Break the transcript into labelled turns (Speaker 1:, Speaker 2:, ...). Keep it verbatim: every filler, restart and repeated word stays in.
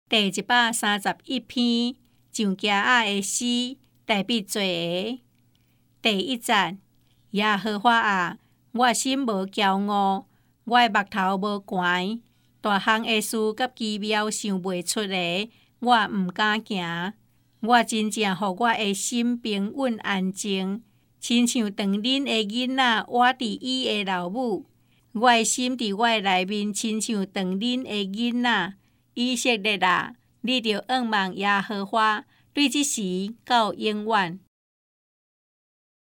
Speaker 1: 第一百三十一篇，上家仔的诗，代笔做的。第一节，耶和華啊，我心無驕傲，我的目頭無懸，大項的事甲奇妙想袂出的，我毋敢行。我真正互我的心平穩安靜，親像當恁的囡仔活佇伊的老母。我的心佇我的內面，親像當恁的囡仔。以色列啊，你著仰望耶和華，對即時到永遠。